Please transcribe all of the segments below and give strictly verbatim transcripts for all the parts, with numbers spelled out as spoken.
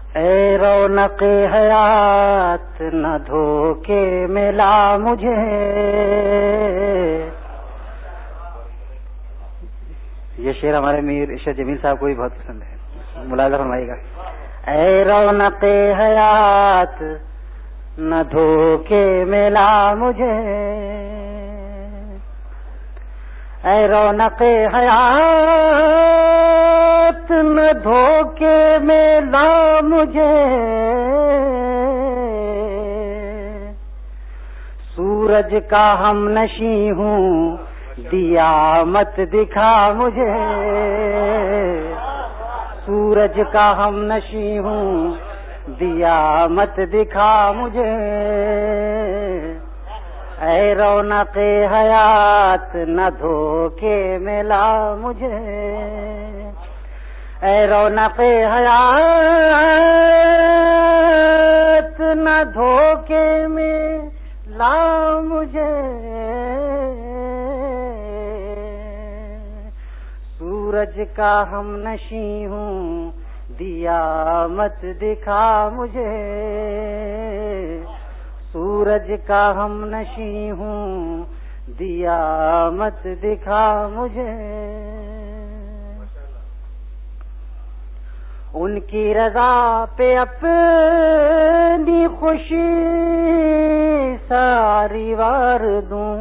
اے رونق حیات نہ دھوکے ملا مجھے. یہ شعر ہمارے میر عشرت جمیل صاحب کو بھی بہت پسند ہے, ملاحظہ فرمائیے گا. اے رونق حیات نہ دھوکے ملا مجھے, اے رونق حیات نہ دھوکے ملا مجھے. سورج کا ہم نشیں ہوں دیا مت دکھا مجھے. سورج کا ہم نشیں ہوں دیا مت دکھا مجھے. اے رونق حیات نہ دھوکے ملا مجھے. اے رونق حیات نہ دھوکے ملا مجھے. سورج کا ہم نشیں ہوں دیا مت دکھا مجھے. سورج کا ہم نشیں ہوں دیا مت دکھا مجھے. ان کی رضا پہ اپنی خوشی ساری وار دوں.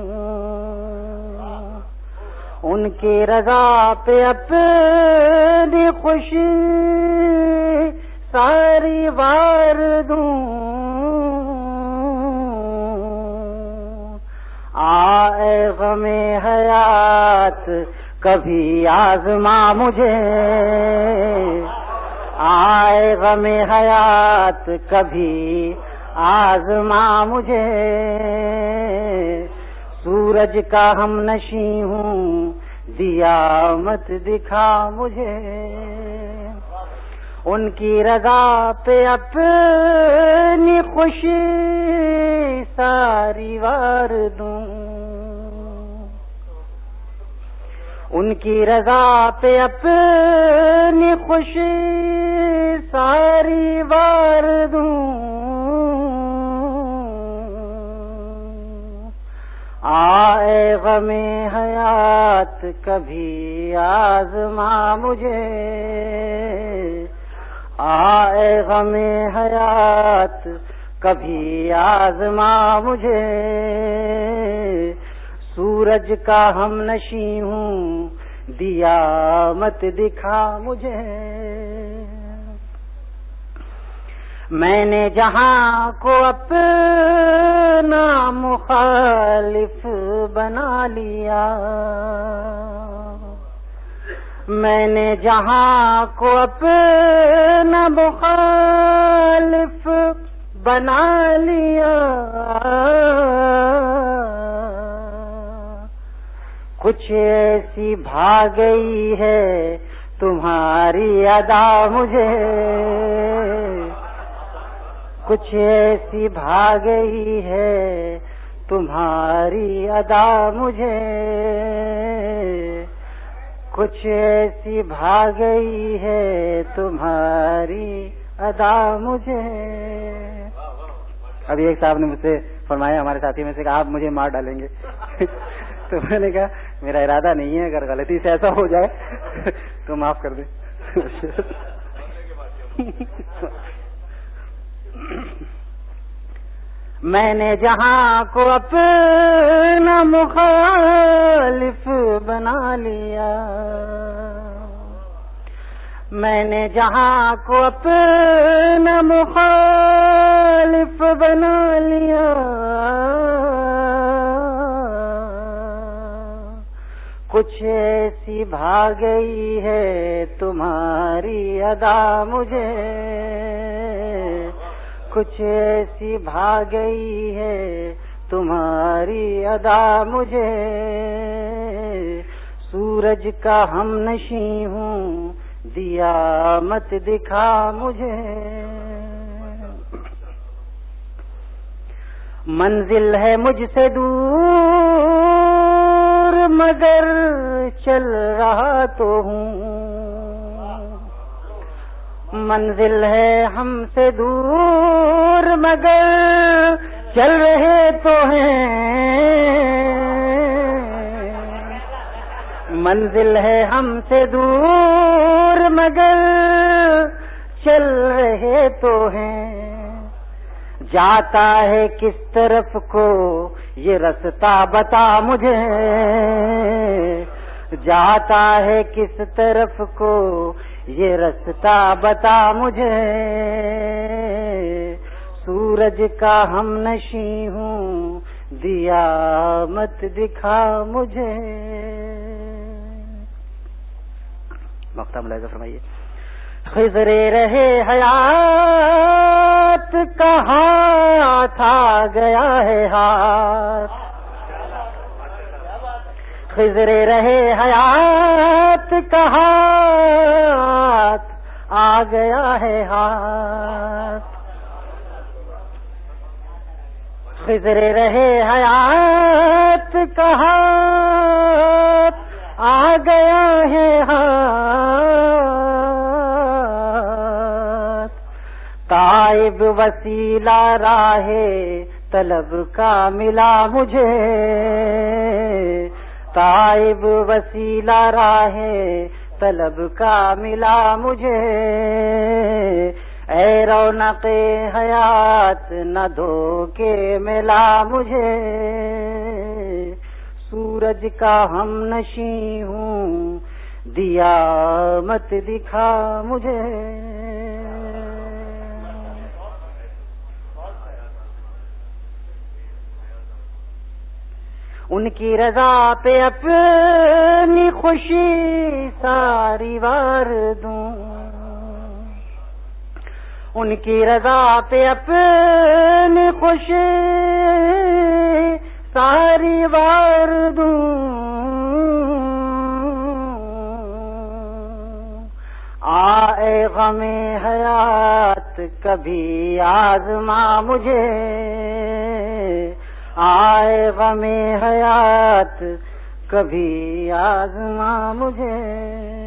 ان کی رضا پہ اپنی خوشی ساری وار دوں. آئے غم حیات کبھی آزما مجھے. آئے غم حیات کبھی آزما مجھے. سورج کا ہم نشیں ہوں دیا مت دکھا مجھے. ان کی رضا پہ اپنی خوشی ساری وار دوں. ان کی رضا پہ اپنی خوشی ساری وار دوں. آئے غم حیات کبھی آزما مجھے. آئے غم حیات کبھی آزما مجھے. سورج کا ہم نشیں ہوں دیا مت دکھا مجھے. میں نے جہاں کو اپنا مخالف بنا لیا. میں نے جہاں کو اپنا مخالف بنا لیا. کچھ ایسی بھاگ گئی ہے تمہاری ادا مجھے. کچھ ایسی بھاگ گئی ہے تمہاری ادا مجھے. کچھ ایسی بھاگ گئی ہے تمہاری ادا مجھے. ابھی ایک صاحب نے مجھ سے فرمایا, ہمارے ساتھی میں سے, کہ آپ مجھے مار ڈالیں گے. تو میں نے کہا میرا ارادہ نہیں ہے, اگر غلطی سے ایسا ہو جائے تو معاف کر دیں. میں نے جہاں کو اپنا مخالف بنا لیا. میں نے جہاں کو اپنا مخالف بنا لیا. کچھ ایسی بھاگ گئی ہے تمہاری ادا مجھے. کچھ ایسی بھاگ گئی ہے تمہاری ادا مجھے. سورج کا ہم نشیں ہوں دیا مت دکھا مجھے. منزل ہے مجھ سے دور مگر چل رہا تو ہوں. منزل ہے ہم سے دور مگر چل رہے تو ہیں، منزل ہے ہم سے دور مگر چل رہے تو ہیں، جاتا ہے کس طرف کو یہ رستہ بتا مجھے، جاتا ہے کس طرف کو یہ رستہ بتا مجھے، سورج کا ہم نشیں ہوں دیا مت دکھا مجھے۔ مقطع ملاحظہ فرمائیے۔ خضر رہے حیات کا ہاتھ آ گیا ہے ہاتھ، خضر رہے حیات کا ہاتھ آ گیا ہے ہاتھ، خضر رہے حیات کا ہاتھ آ گیا ہے ہاتھ، تائب وسیلہ راہ طلب کا ملا مجھے، تائب وسیلہ راہ طلب کا ملا مجھے، اے رونق حیات نہ دھوکے ملا مجھے، سورج کا ہم نشیں ہوں دیا مت دکھا مجھے۔ ان کی رضا پہ اپنی خوشی ساری وار دوں، ان کی رضا پہ اپنی خوشی ساری وار دوں، آئے غم حیات کبھی آزما مجھے، آئے غم حیات کبھی آزما مجھے۔